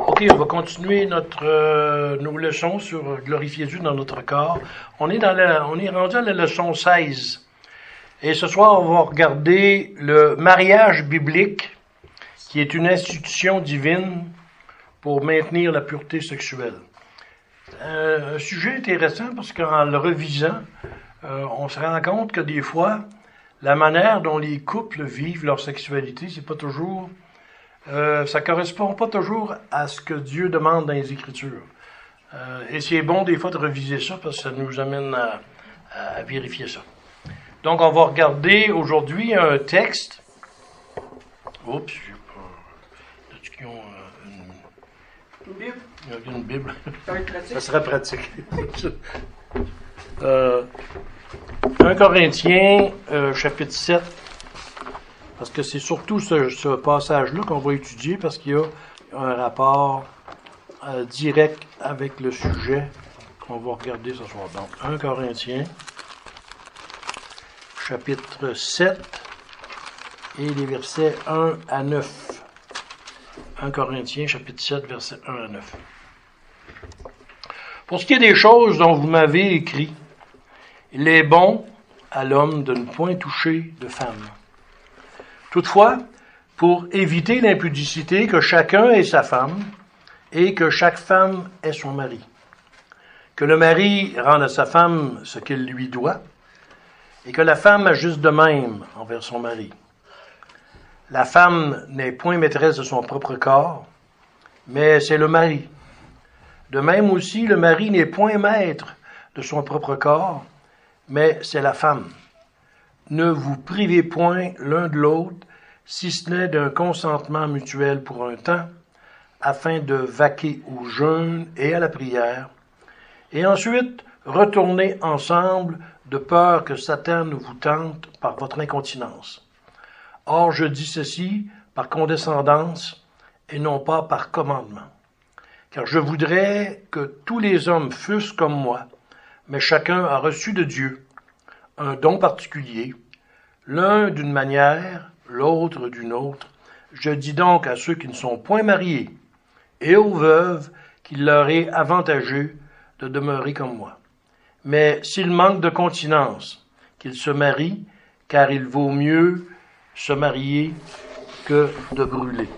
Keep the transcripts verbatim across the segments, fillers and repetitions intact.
OK, on va continuer notre euh, nos leçons sur glorifier Dieu dans notre corps. On est dans la, on est rendu à la leçon seize. Et ce soir, on va regarder le mariage biblique, qui est une institution divine pour maintenir la pureté sexuelle. Euh, un sujet intéressant parce qu'en le revisant, euh, on se rend compte que des fois, la manière dont les couples vivent leur sexualité, c'est pas toujours, euh, ça correspond pas toujours à ce que Dieu demande dans les Écritures. Euh, et c'est bon des fois de reviser ça parce que ça nous amène à, à vérifier ça. Donc, on va regarder aujourd'hui un texte. Oups, j'ai pas. Est-ce qu'ils ont euh, une... Une Bible. Il y a une Bible. Ça va être pratique. Ça serait pratique. euh, un Corinthiens, euh, chapitre sept. Parce que c'est surtout ce, ce passage-là qu'on va étudier parce qu'il y a un rapport euh, direct avec le sujet qu'on va regarder ce soir. Donc, un Corinthiens, chapitre sept, et les versets un à neuf. un Corinthiens, chapitre sept, versets un à neuf. Pour ce qui est des choses dont vous m'avez écrit, il est bon à l'homme de ne point toucher de femme. Toutefois, pour éviter l'impudicité, que chacun ait sa femme, et que chaque femme ait son mari. Que le mari rende à sa femme ce qu'il lui doit, et que la femme ajuste de même envers son mari. La femme n'est point maîtresse de son propre corps, mais c'est le mari. De même aussi, le mari n'est point maître de son propre corps, mais c'est la femme. Ne vous privez point l'un de l'autre, si ce n'est d'un consentement mutuel pour un temps, afin de vaquer au jeûne et à la prière, et ensuite retourner ensemble de peur que Satan ne vous tente par votre incontinence. Or, je dis ceci par condescendance et non pas par commandement. Car je voudrais que tous les hommes fussent comme moi, mais chacun a reçu de Dieu un don particulier, l'un d'une manière, l'autre d'une autre. Je dis donc à ceux qui ne sont point mariés et aux veuves qu'il leur est avantageux de demeurer comme moi. Mais s'il manque de continence, qu'il se marie, car il vaut mieux se marier que de brûler.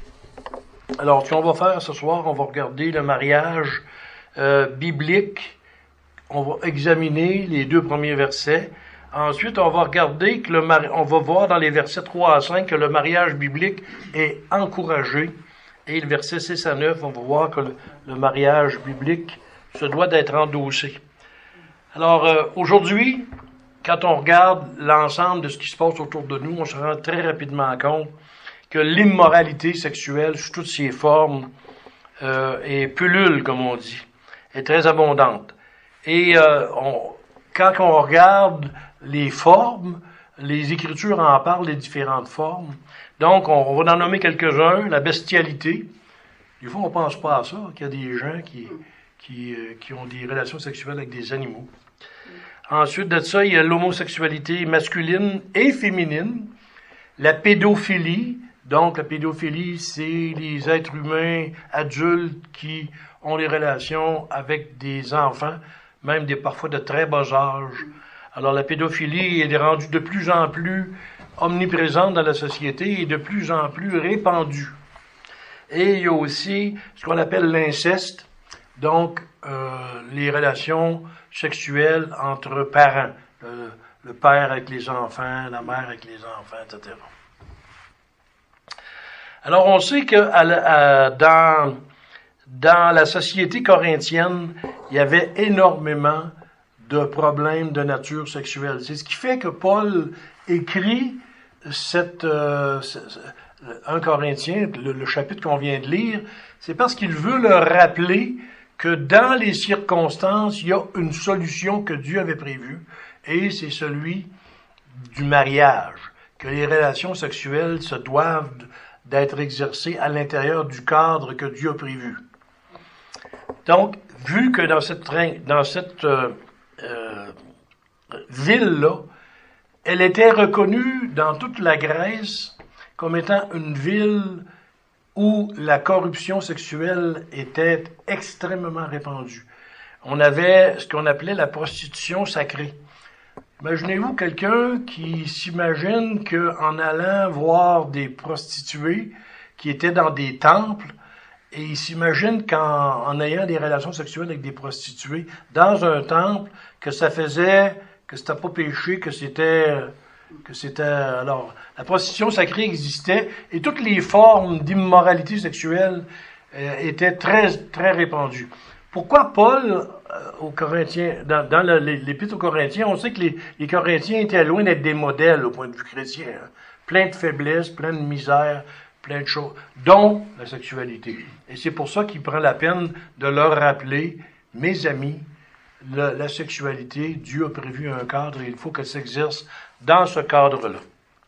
Alors, ce qu'on va faire ce soir, on va regarder le mariage euh, biblique. On va examiner les deux premiers versets. Ensuite, on va regarder que le mari... on va voir dans les versets trois à cinq que le mariage biblique est encouragé. Et le verset six à neuf, on va voir que le, le mariage biblique se doit d'être endossé. Alors, euh, aujourd'hui, quand on regarde l'ensemble de ce qui se passe autour de nous, on se rend très rapidement compte que l'immoralité sexuelle, sous toutes ses formes, euh, et pullule, comme on dit, est très abondante. Et euh, on, quand on regarde les formes, les Écritures en parlent, les différentes formes. Donc, on, on va en nommer quelques-uns. La bestialité. Des fois, on ne pense pas à ça, qu'il y a des gens qui, qui, euh, qui ont des relations sexuelles avec des animaux. Ensuite de ça, il y a l'homosexualité masculine et féminine. La pédophilie. Donc, la pédophilie, c'est les êtres humains adultes qui ont des relations avec des enfants, même des parfois de très bas âge. Alors, la pédophilie est rendue de plus en plus omniprésente dans la société et de plus en plus répandue. Et il y a aussi ce qu'on appelle l'inceste, donc euh, les relations sexuelles entre parents, le, le père avec les enfants, la mère avec les enfants, et cetera. Alors, on sait que à la, à, dans, dans la société corinthienne, il y avait énormément de problèmes de nature sexuelle. C'est ce qui fait que Paul écrit cette, euh, un Corinthien, le, le chapitre qu'on vient de lire, c'est parce qu'il veut leur rappeler que dans les circonstances, il y a une solution que Dieu avait prévue, et c'est celui du mariage, que les relations sexuelles se doivent d'être exercées à l'intérieur du cadre que Dieu a prévu. Donc, vu que dans cette, dans cette euh, euh, ville-là, elle était reconnue dans toute la Grèce comme étant une ville où la corruption sexuelle était extrêmement répandue. On avait ce qu'on appelait la prostitution sacrée. Imaginez-vous quelqu'un qui s'imagine qu'en allant voir des prostituées qui étaient dans des temples, et il s'imagine qu'en en ayant des relations sexuelles avec des prostituées dans un temple, que ça faisait, que c'était pas péché, que c'était, que c'était, alors, la prostitution sacrée existait, et toutes les formes d'immoralité sexuelle euh, étaient très, très répandues. Pourquoi Paul, euh, aux Corinthiens, dans, dans le, l'Épître aux Corinthiens, on sait que les, les Corinthiens étaient loin d'être des modèles au point de vue chrétien, hein. Plein de faiblesses, plein de misère, plein de choses, dont la sexualité. Et c'est pour ça qu'il prend la peine de leur rappeler, mes amis, la, la sexualité, Dieu a prévu un cadre et il faut qu'elle s'exerce dans ce cadre-là.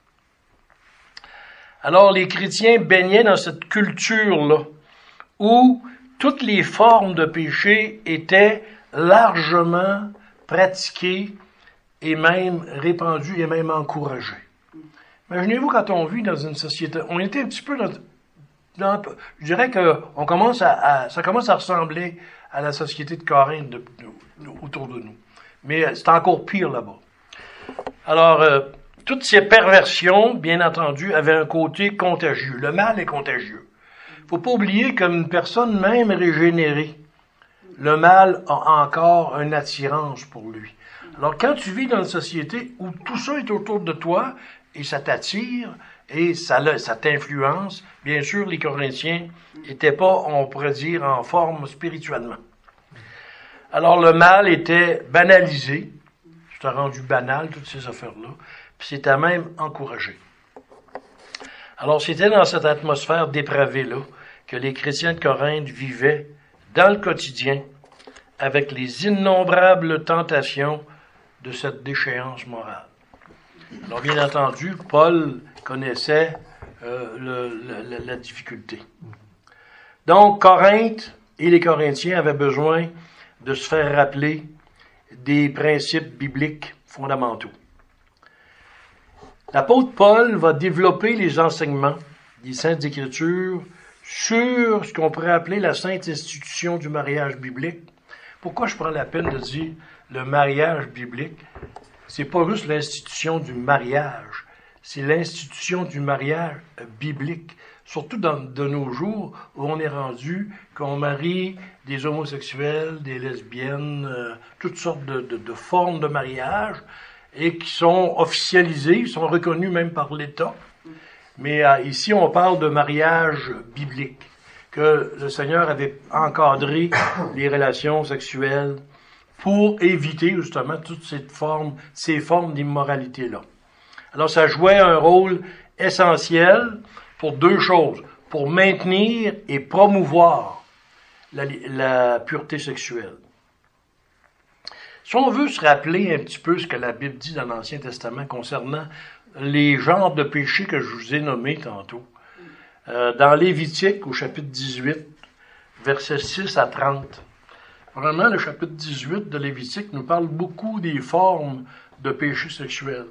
Alors, les chrétiens baignaient dans cette culture-là, où toutes les formes de péché étaient largement pratiquées et même répandues et même encouragées. Imaginez-vous quand on vit dans une société, on était un petit peu dans, dans je dirais que on commence à, à, ça commence à ressembler à la société de Corinthe de, de, de, autour de nous. Mais c'est encore pire là-bas. Alors, euh, toutes ces perversions, bien entendu, avaient un côté contagieux. Le mal est contagieux. Faut pas oublier qu'une personne même régénérée, le mal a encore une attirance pour lui. Alors, quand tu vis dans une société où tout ça est autour de toi, et ça t'attire, et ça, ça t'influence, bien sûr, les Corinthiens n'étaient pas, on pourrait dire, en forme spirituellement. Alors, le mal était banalisé, c'était rendu banal, toutes ces affaires-là, puis c'était même encouragé. Alors, c'était dans cette atmosphère dépravée-là que les chrétiens de Corinthe vivaient dans le quotidien avec les innombrables tentations de cette déchéance morale. Alors, bien entendu, Paul connaissait euh, le, le, la difficulté. Donc, Corinthe et les Corinthiens avaient besoin de se faire rappeler des principes bibliques fondamentaux. L'apôtre Paul va développer les enseignements des Saintes Écritures sur ce qu'on pourrait appeler la sainte institution du mariage biblique. Pourquoi je prends la peine de dire le mariage biblique? C'est pas juste l'institution du mariage, c'est l'institution du mariage biblique. Surtout dans, de nos jours où on est rendu qu'on marie des homosexuels, des lesbiennes, euh, toutes sortes de, de, de formes de mariage et qui sont officialisées, sont reconnues même par l'État. Mais euh, ici, on parle de mariage biblique, que le Seigneur avait encadré les relations sexuelles pour éviter justement toutes ces formes, ces formes d'immoralité-là. Alors, ça jouait un rôle essentiel pour deux choses, pour maintenir et promouvoir la, la pureté sexuelle. Si on veut se rappeler un petit peu ce que la Bible dit dans l'Ancien Testament concernant les genres de péchés que je vous ai nommés tantôt, euh, dans Lévitique, au chapitre dix-huit, versets six à trente, vraiment, le chapitre dix-huit de Lévitique nous parle beaucoup des formes de péchés sexuels.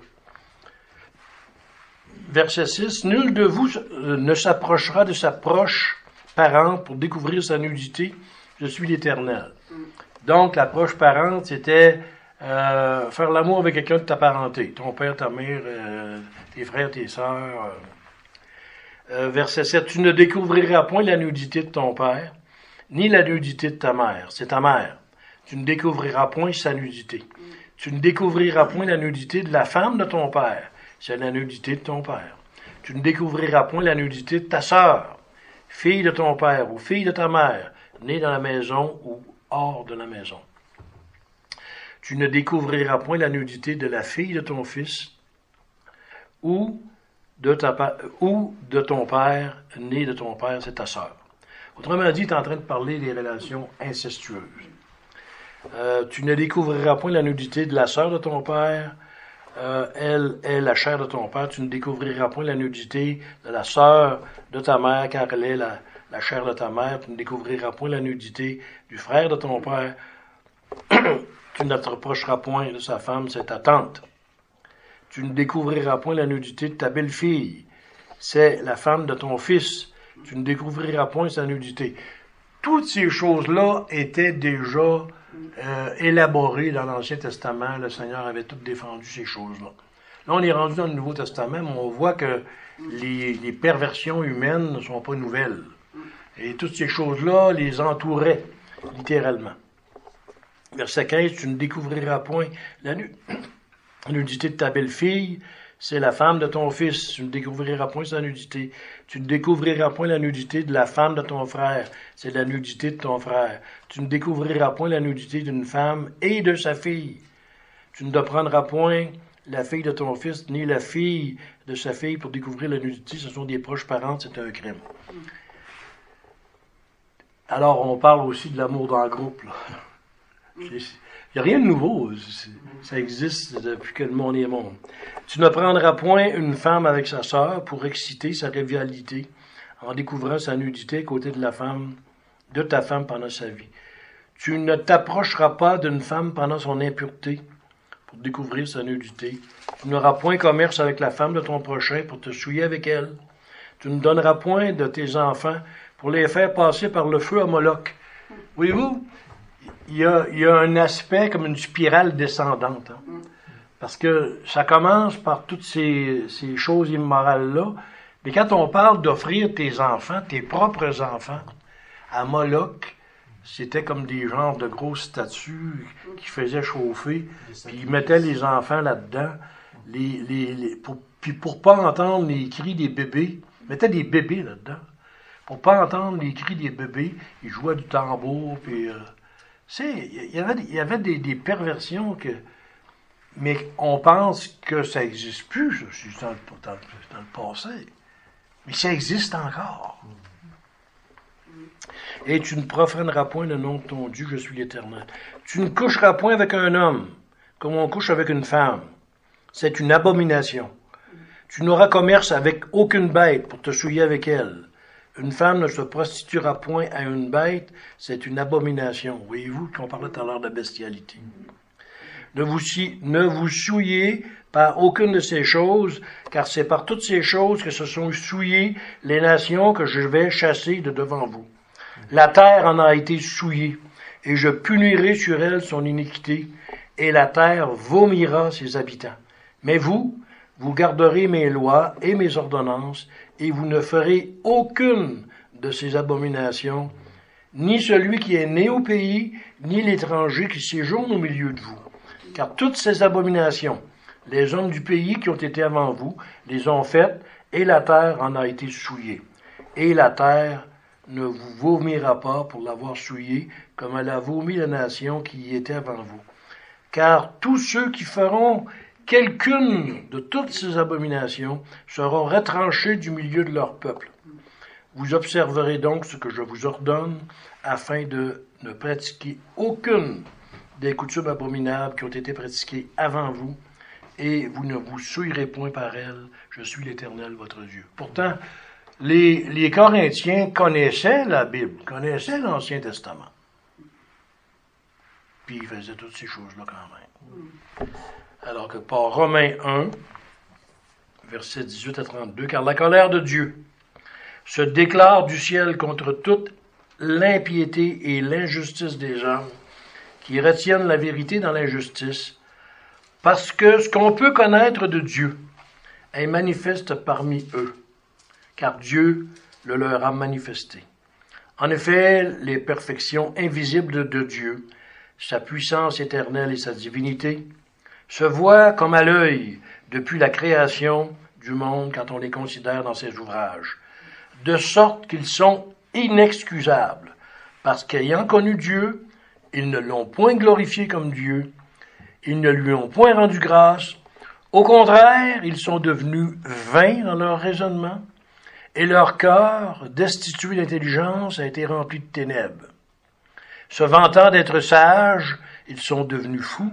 Verset six, « Nul de vous ne s'approchera de sa proche parente pour découvrir sa nudité. Je suis l'Éternel. » Donc, la proche parente, c'était euh, faire l'amour avec quelqu'un de ta parenté. Ton père, ta mère, euh, tes frères, tes sœurs. Euh, verset sept, « Tu ne découvriras point la nudité de ton père, ni la nudité de ta mère. » C'est ta mère. Tu ne découvriras point sa nudité. Tu ne découvriras point la nudité de la femme de ton père. C'est la nudité de ton père. Tu ne découvriras point la nudité de ta sœur, fille de ton père ou fille de ta mère, née dans la maison ou hors de la maison. Tu ne découvriras point la nudité de la fille de ton fils ou de, ta, ou de ton père, née de ton père, c'est ta sœur. Autrement dit, tu es en train de parler des relations incestueuses. Euh, tu ne découvriras point la nudité de la sœur de ton père, Euh, elle est la chair de ton père. Tu ne découvriras point la nudité de la sœur de ta mère, car elle est la, la chair de ta mère. Tu ne découvriras point la nudité du frère de ton père. Tu ne te reprocheras point de sa femme, c'est ta tante. Tu ne découvriras point la nudité de ta belle-fille. C'est la femme de ton fils. Tu ne découvriras point sa nudité. Toutes ces choses-là étaient déjà euh, élaborées dans l'Ancien Testament. Le Seigneur avait tout défendu ces choses-là. Là, on est rendu dans le Nouveau Testament, mais on voit que les, les perversions humaines ne sont pas nouvelles. Et toutes ces choses-là les entouraient, littéralement. Verset quinze, tu ne découvriras point la, nu- la nudité de ta belle-fille, c'est la femme de ton fils. Tu ne découvriras point sa nudité. Tu ne découvriras point la nudité de la femme de ton frère, c'est la nudité de ton frère. Tu ne découvriras point la nudité d'une femme et de sa fille. Tu ne te prendras point la fille de ton fils, ni la fille de sa fille pour découvrir la nudité. Ce sont des proches parents, c'est un crime. Alors, on parle aussi de l'amour dans le groupe, là. Il n'y a rien de nouveau. Ça existe depuis que le monde est monde. Tu ne prendras point une femme avec sa sœur pour exciter sa rivalité en découvrant sa nudité à côté de la femme, de ta femme pendant sa vie. Tu ne t'approcheras pas d'une femme pendant son impureté pour découvrir sa nudité. Tu n'auras point commerce avec la femme de ton prochain pour te souiller avec elle. Tu ne donneras point de tes enfants pour les faire passer par le feu à Moloch. Voyez-vous? Il y, a, il y a un aspect comme une spirale descendante. Hein? Parce que ça commence par toutes ces, ces choses immorales-là. Mais quand on parle d'offrir tes enfants, tes propres enfants, à Moloch, c'était comme des genres de grosses statues qui faisaient chauffer, puis ils mettaient les enfants là-dedans, les, les, les, pour, puis pour pas entendre les cris des bébés, ils mettaient des bébés là-dedans. Pour pas entendre les cris des bébés, ils jouaient du tambour, puis... Euh, il y avait, il y avait des, des perversions que... Mais on pense que ça n'existe plus, c'est dans, dans, dans le passé. Mais ça existe encore. Et tu ne profaneras point le nom de ton Dieu, je suis l'Éternel. Tu ne coucheras point avec un homme, comme on couche avec une femme. C'est une abomination. Tu n'auras commerce avec aucune bête pour te souiller avec elle. Une femme ne se prostituera point à une bête, c'est une abomination. Voyez-vous qu'on parlait tout à l'heure de bestialité. Ne vous, ne vous souillez par aucune de ces choses, car c'est par toutes ces choses que se sont souillées les nations que je vais chasser de devant vous. La terre en a été souillée, et je punirai sur elle son iniquité, et la terre vomira ses habitants. Mais vous, vous garderez mes lois et mes ordonnances, et vous ne ferez aucune de ces abominations, ni celui qui est né au pays, ni l'étranger qui séjourne au milieu de vous. Car toutes ces abominations, les hommes du pays qui ont été avant vous, les ont faites, et la terre en a été souillée. Et la terre ne vous vomira pas pour l'avoir souillée, comme elle a vomi la nation qui y était avant vous. Car tous ceux qui feront quelqu'une de toutes ces abominations seront retranchés du milieu de leur peuple. Vous observerez donc ce que je vous ordonne, afin de ne pratiquer aucune des coutumes abominables qui ont été pratiquées avant vous, et vous ne vous souillerez point par elles. Je suis l'Éternel, votre Dieu. Pourtant, les, les Corinthiens connaissaient la Bible, connaissaient l'Ancien Testament. Puis ils faisaient toutes ces choses-là quand même. Alors que par Romains un, versets dix-huit à trente-deux, car la colère de Dieu se déclare du ciel contre toute l'impiété et l'injustice des hommes qui retiennent la vérité dans l'injustice, parce que ce qu'on peut connaître de Dieu est manifeste parmi eux, car Dieu le leur a manifesté. En effet, les perfections invisibles de Dieu, sa puissance éternelle et sa divinité, se voient comme à l'œil depuis la création du monde quand on les considère dans ses ouvrages, de sorte qu'ils sont inexcusables, parce qu'ayant connu Dieu, ils ne l'ont point glorifié comme Dieu, ils ne lui ont point rendu grâce, au contraire, ils sont devenus vains dans leur raisonnement, et leur cœur, destitué d'intelligence, a été rempli de ténèbres. Se vantant d'être sages, ils sont devenus fous,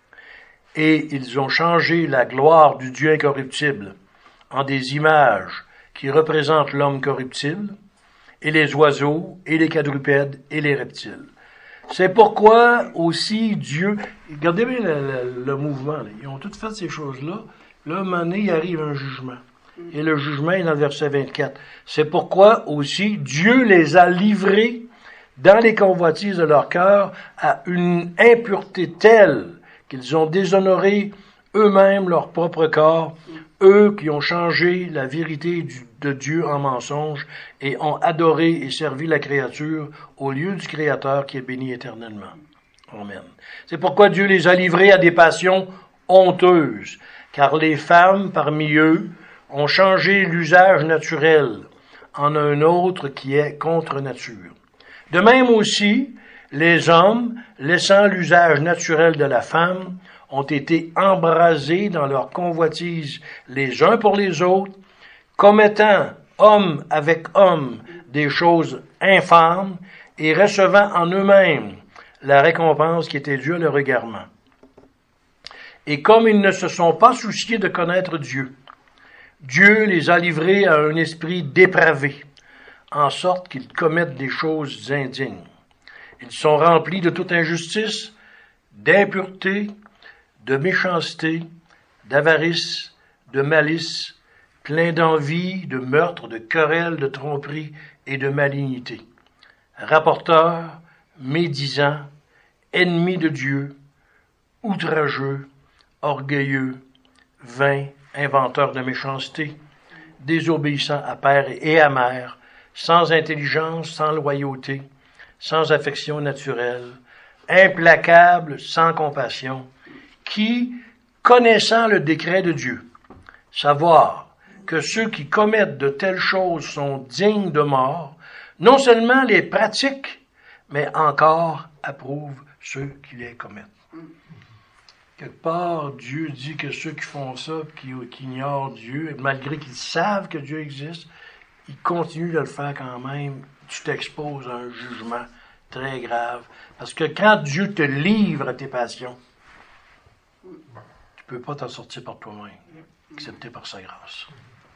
et ils ont changé la gloire du Dieu incorruptible en des images qui représentent l'homme corruptible, et les oiseaux, et les quadrupèdes, et les reptiles. C'est pourquoi aussi Dieu... Regardez bien le, le, le mouvement. Là. Ils ont toutes fait ces choses-là. Là, à un moment donné, il arrive un jugement. Et le jugement est dans le verset vingt-quatre. C'est pourquoi aussi Dieu les a livrés dans les convoitises de leur cœur à une impureté telle qu'ils ont déshonoré eux-mêmes leur propre corps, eux qui ont changé la vérité du, de Dieu en mensonge et ont adoré et servi la créature au lieu du Créateur qui est béni éternellement. Amen. C'est pourquoi Dieu les a livrés à des passions honteuses, car les femmes parmi eux ont changé l'usage naturel en un autre qui est contre nature. De même aussi, les hommes, laissant l'usage naturel de la femme, ont été embrasés dans leur convoitise les uns pour les autres, commettant homme avec homme des choses infâmes et recevant en eux-mêmes la récompense qui était due à leur égarement. Et comme ils ne se sont pas souciés de connaître Dieu, Dieu les a livrés à un esprit dépravé, en sorte qu'ils commettent des choses indignes. Ils sont remplis de toute injustice, d'impureté, de méchanceté, d'avarice, de malice, pleins d'envie, de meurtre, de querelles, de tromperie et de malignité. Rapporteurs, médisants, ennemis de Dieu, outrageux, orgueilleux, vains, inventeurs de méchanceté, désobéissants à père et à mère, sans intelligence, sans loyauté, sans affection naturelle, implacables, sans compassion, qui, connaissant le décret de Dieu, savoir que ceux qui commettent de telles choses sont dignes de mort, non seulement les pratiquent, mais encore approuvent ceux qui les commettent. Quelque part, Dieu dit que ceux qui font ça, qui, qui ignorent Dieu, malgré qu'ils savent que Dieu existe, ils continuent de le faire quand même. Tu t'exposes à un jugement très grave. Parce que quand Dieu te livre à tes passions, tu ne peux pas t'en sortir par toi-même, excepté par sa grâce.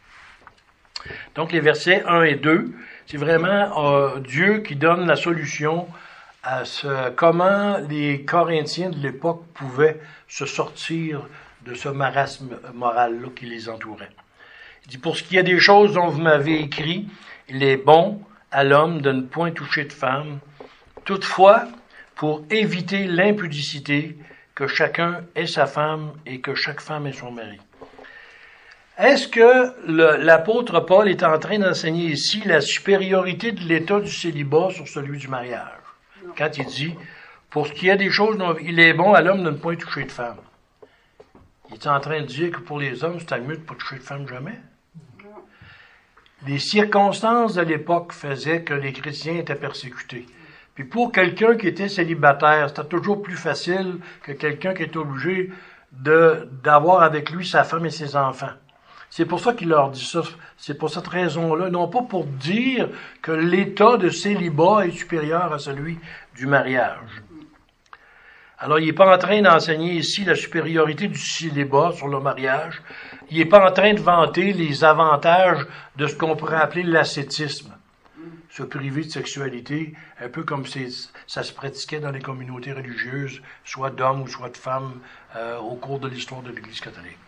Donc les versets un et deux, c'est vraiment euh, Dieu qui donne la solution à ce, comment les Corinthiens de l'époque pouvaient se sortir de ce marasme moral-là qui les entourait. Il dit, pour ce qui est des choses dont vous m'avez écrit, il est bon à l'homme de ne point toucher de femme, toutefois, pour éviter l'impudicité, que chacun ait sa femme et que chaque femme ait son mari. Est-ce que le, l'apôtre Paul est en train d'enseigner ici la supériorité de l'état du célibat sur celui du mariage? Non. Quand il dit, pour ce qui est des choses dont il est bon à l'homme de ne point toucher de femme. Il est en train de dire que pour les hommes, c'est mieux de ne pas toucher de femme jamais? Non. Les circonstances de l'époque faisaient que les chrétiens étaient persécutés. Puis pour quelqu'un qui était célibataire, c'était toujours plus facile que quelqu'un qui était obligé de, d'avoir avec lui sa femme et ses enfants. C'est pour ça qu'il leur dit ça. C'est pour cette raison-là. Non pas pour dire que l'état de célibat est supérieur à celui du mariage. Alors, il n'est pas en train d'enseigner ici la supériorité du célibat sur le mariage. Il n'est pas en train de vanter les avantages de ce qu'on pourrait appeler l'ascétisme. Se priver de sexualité, un peu comme c'est, ça se pratiquait dans les communautés religieuses, soit d'hommes ou soit de femmes, euh, au cours de l'histoire de l'Église catholique.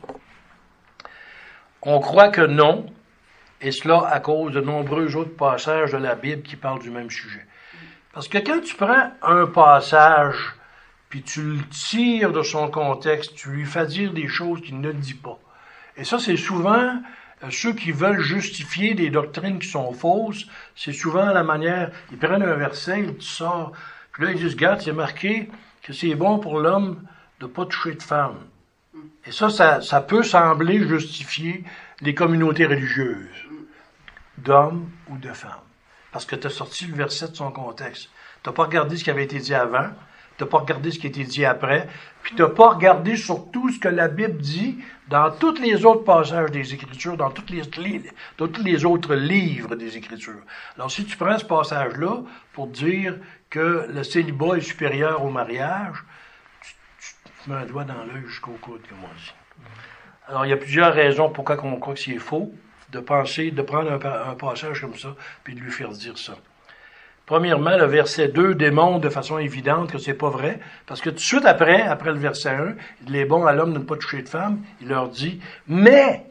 On croit que non, et cela à cause de nombreux autres passages de la Bible qui parlent du même sujet. Parce que quand tu prends un passage, puis tu le tires de son contexte, tu lui fais dire des choses qu'il ne dit pas. Et ça, c'est souvent... Ceux qui veulent justifier des doctrines qui sont fausses, c'est souvent la manière, ils prennent un verset, ils sortent, puis là ils disent, regarde, c'est marqué que c'est bon pour l'homme de ne pas toucher de femme. Et ça, ça, ça peut sembler justifier les communautés religieuses, d'hommes ou de femmes. Parce que tu as sorti le verset de son contexte. Tu n'as pas regardé ce qui avait été dit avant, tu n'as pas regardé ce qui a été dit après, puis tu n'as pas regardé surtout ce que la Bible dit dans tous les autres passages des Écritures, dans, toutes les, dans tous les autres livres des Écritures. Alors, si tu prends ce passage-là pour dire que le célibat est supérieur au mariage, tu, tu, tu mets un doigt dans l'œil jusqu'au coude, comme on dit. Alors, il y a plusieurs raisons pourquoi on croit que c'est faux de penser, de prendre un, un passage comme ça, puis de lui faire dire ça. Premièrement, le verset deux démontre de façon évidente que c'est pas vrai, parce que tout de suite après, après le verset un, il est bon à l'homme de ne pas toucher de femme, il leur dit, mais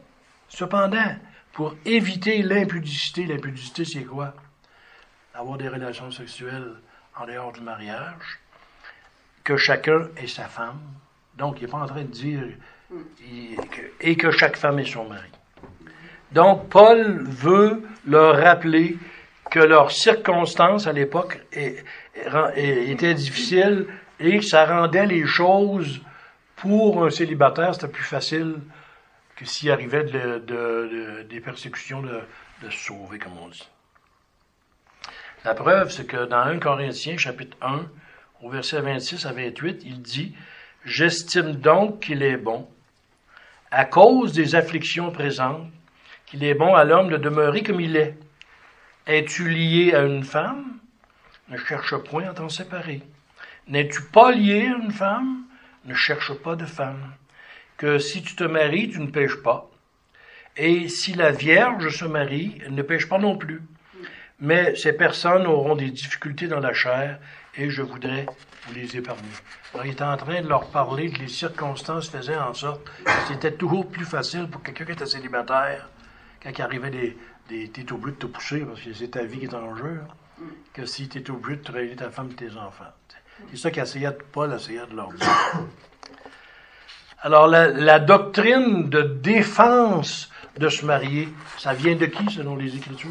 Cependant, pour éviter l'impudicité, l'impudicité c'est quoi? Avoir des relations sexuelles en dehors du mariage, que chacun ait sa femme. Donc, il n'est pas en train de dire il, que, et que chaque femme ait son mari. Donc, Paul veut leur rappeler que leurs circonstances à l'époque étaient difficiles et que ça rendait les choses pour un célibataire, c'était plus facile que s'il arrivait de, de, de, des persécutions de, de se sauver, comme on dit. La preuve, c'est que dans premier Corinthiens, chapitre un, au verset vingt-six à vingt-huit, il dit « J'estime donc qu'il est bon, à cause des afflictions présentes, qu'il est bon à l'homme de demeurer comme il est. Es-tu lié à une femme? Ne cherche point à t'en séparer. N'es-tu pas lié à une femme? Ne cherche pas de femme. Que si tu te maries, tu ne pêches pas. Et si la Vierge se marie, elle ne pêche pas non plus. Mais ces personnes auront des difficultés dans la chair, et je voudrais vous les épargner. » Alors, il est en train de leur parler que les circonstances faisaient en sorte que c'était toujours plus facile pour quelqu'un qui était célibataire, quand il arrivait des, des t'es obligé de te pousser, parce que c'est ta vie qui est en jeu, hein, que si t'es obligé de travailler ta femme et tes enfants. C'est ça qu'essayait Paul essayait de leur dire. Alors, la, la doctrine de défense de se marier, ça vient de qui, selon les Écritures?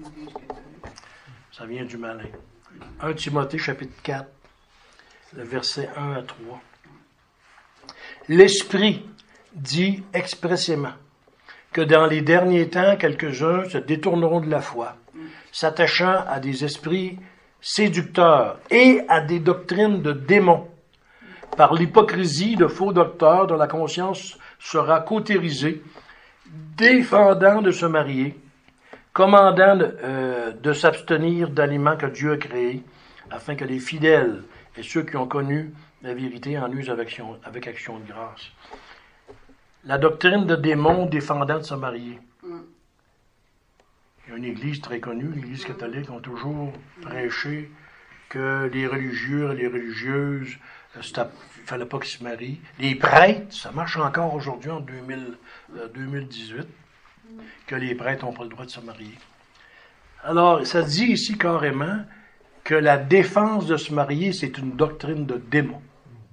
Ça vient du malin. premier Timothée, chapitre quatre, le verset un à trois. L'Esprit dit expressément que dans les derniers temps, quelques-uns se détourneront de la foi, s'attachant à des esprits séducteurs et à des doctrines de démons, par l'hypocrisie de faux docteurs dont la conscience sera cautérisée, défendant de se marier, commandant de, euh, de s'abstenir d'aliments que Dieu a créés, afin que les fidèles et ceux qui ont connu la vérité en usent avec action, avec action de grâce. La doctrine de démons défendant de se marier. Il y a une église très connue, l'Église catholique, ont toujours prêché que les religieux et les religieuses, il ne fallait pas qu'ils se marient. Les prêtres, ça marche encore aujourd'hui en deux mille, euh, deux mille dix-huit, que les prêtres n'ont pas le droit de se marier. Alors, ça dit ici carrément que la défense de se marier, c'est une doctrine de démon.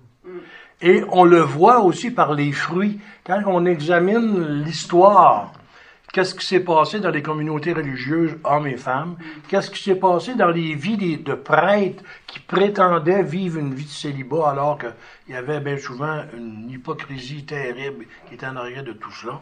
Et on le voit aussi par les fruits. Quand on examine l'histoire, qu'est-ce qui s'est passé dans les communautés religieuses, hommes et femmes, qu'est-ce qui s'est passé dans les vies de prêtres qui prétendaient vivre une vie de célibat alors qu'il y avait bien souvent une hypocrisie terrible qui était en arrière de tout cela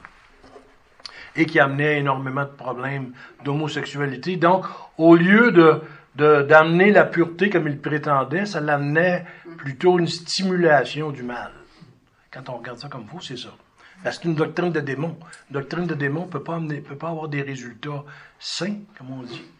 et qui amenait énormément de problèmes d'homosexualité. Donc, au lieu de De, d'amener la pureté comme il prétendait, ça l'amenait plutôt une stimulation du mal. Quand on regarde ça comme faux, c'est ça. Parce que c'est une doctrine de démon. Une doctrine de démon ne peut pas amener, peut pas avoir des résultats sains, comme on dit.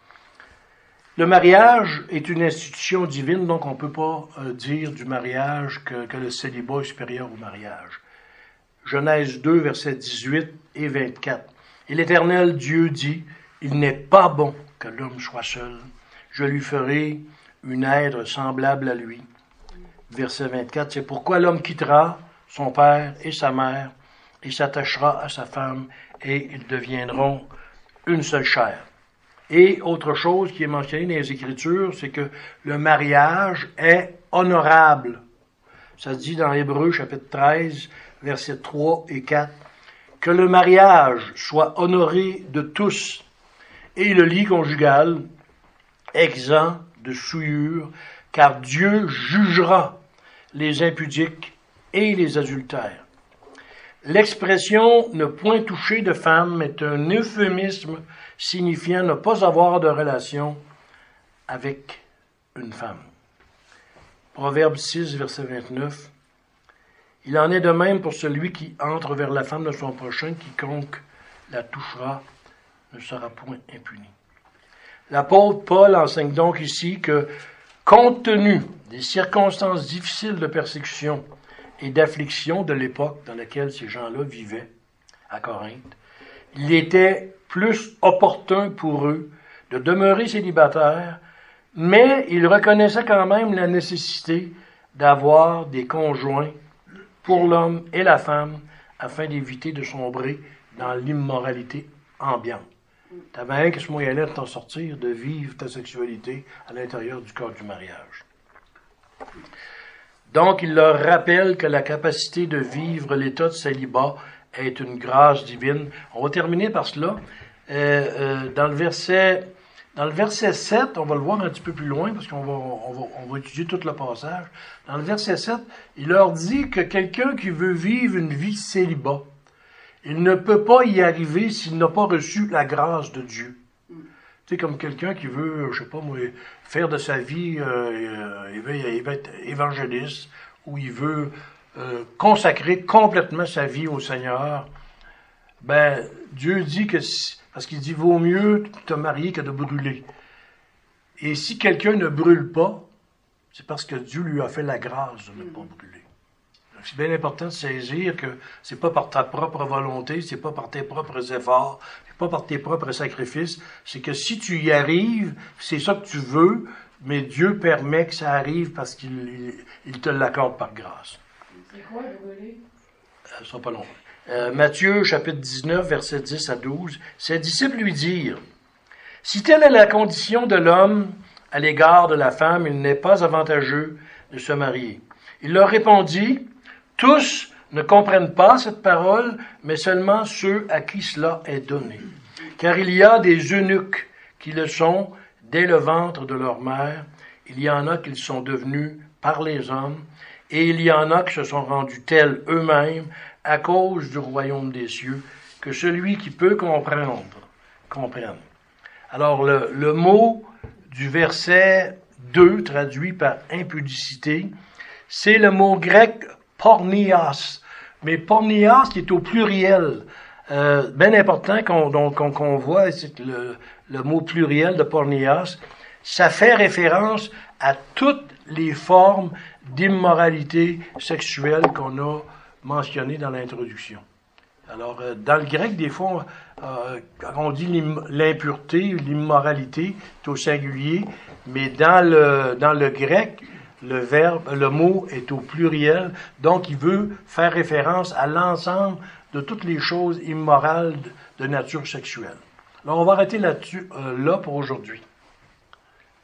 Le mariage est une institution divine, donc on ne peut pas euh, dire du mariage que, que le célibat est supérieur au mariage. Genèse deux, versets dix-huit et vingt-quatre. Et l'Éternel Dieu dit, « Il n'est pas bon que l'homme soit seul. Je lui ferai une aide semblable à lui. » Verset vingt-quatre, c'est pourquoi l'homme quittera son père et sa mère et s'attachera à sa femme et ils deviendront une seule chair. Et autre chose qui est mentionnée dans les Écritures, c'est que le mariage est honorable. Ça se dit dans Hébreux chapitre treize, versets trois et quatre, que le mariage soit honoré de tous et le lit conjugal exempt de souillure, car Dieu jugera les impudiques et les adultères. L'expression « ne point toucher de femme » est un euphémisme signifiant ne pas avoir de relation avec une femme. Proverbe six, verset vingt-neuf. Il en est de même pour celui qui entre vers la femme de son prochain, quiconque la touchera ne sera point impuni. L'apôtre Paul enseigne donc ici que, compte tenu des circonstances difficiles de persécution et d'affliction de l'époque dans laquelle ces gens-là vivaient, à Corinthe, il était plus opportun pour eux de demeurer célibataires, mais ils reconnaissaient quand même la nécessité d'avoir des conjoints pour l'homme et la femme afin d'éviter de sombrer dans l'immoralité ambiante. Tu avais un qui se moyennait de t'en sortir, de vivre ta sexualité à l'intérieur du corps du mariage. Donc, il leur rappelle que la capacité de vivre l'état de célibat est une grâce divine. On va terminer par cela. Euh, euh, dans le verset, dans le verset sept, on va le voir un petit peu plus loin parce qu'on va, on va, on va étudier tout le passage. Dans le verset sept, il leur dit que quelqu'un qui veut vivre une vie célibat, il ne peut pas y arriver s'il n'a pas reçu la grâce de Dieu. Tu sais, comme quelqu'un qui veut, je sais pas moi, faire de sa vie, euh, il, veut, il veut être évangéliste, ou il veut euh, consacrer complètement sa vie au Seigneur, ben, Dieu dit que, parce qu'il dit, vaut mieux te marier que de brûler. Et si quelqu'un ne brûle pas, c'est parce que Dieu lui a fait la grâce de ne pas brûler. C'est bien important de saisir que c'est pas par ta propre volonté, c'est pas par tes propres efforts, c'est pas par tes propres sacrifices, c'est que si tu y arrives, c'est ça que tu veux, mais Dieu permet que ça arrive parce qu'il il, il te l'accorde par grâce. C'est quoi brûler? Ça sera pas long. Euh, Matthieu, chapitre dix-neuf, versets dix à douze, ses disciples lui dirent, « Si telle est la condition de l'homme à l'égard de la femme, il n'est pas avantageux de se marier. » Il leur répondit, « Tous ne comprennent pas cette parole, mais seulement ceux à qui cela est donné. Car il y a des eunuques qui le sont dès le ventre de leur mère, il y en a qui le sont devenus par les hommes, et il y en a qui se sont rendus tels eux-mêmes à cause du royaume des cieux, que celui qui peut comprendre, comprenne. » Alors, le, le mot du verset deux, traduit par impudicité, c'est le mot grec pornias. Mais pornias qui est au pluriel. Euh, bien important qu'on, donc, qu'on, qu'on voit, c'est que le, le mot pluriel de pornias, ça fait référence à toutes les formes d'immoralité sexuelle qu'on a mentionnées dans l'introduction. Alors, euh, dans le grec, des fois, euh, quand on dit l'impureté, l'immoralité, c'est au singulier, mais dans le, dans le grec, le verbe, le mot est au pluriel, donc il veut faire référence à l'ensemble de toutes les choses immorales de, de nature sexuelle. Alors, on va arrêter là-dessus, euh, là pour aujourd'hui.